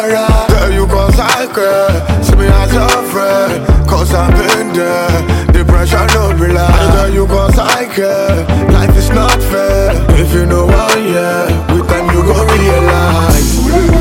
alright. Tell you cause I care. See me as a friend, cause I've been there. The pressure no be lie. I tell you cause I care. Life is not fair. If you know why, yeah, with time you gon' realize.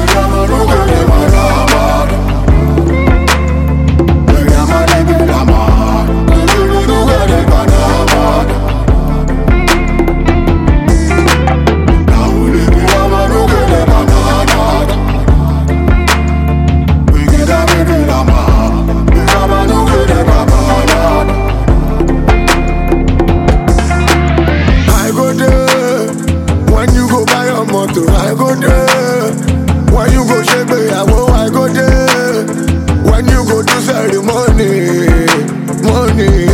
I go there. When you go shake me, I go there. When you go to ceremony, money.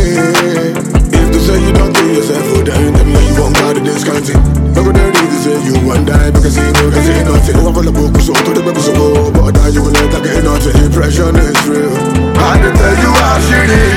If they say you don't kill yourself, oh, then tell me you won't buy the discount. I go there to say you one die because you know because you nothing. I want to book so to the baby so but now you will let that get nothing. Impression is real. I can tell you how shit is.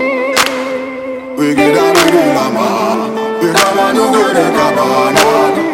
We get a big lama, we got a new good cabana.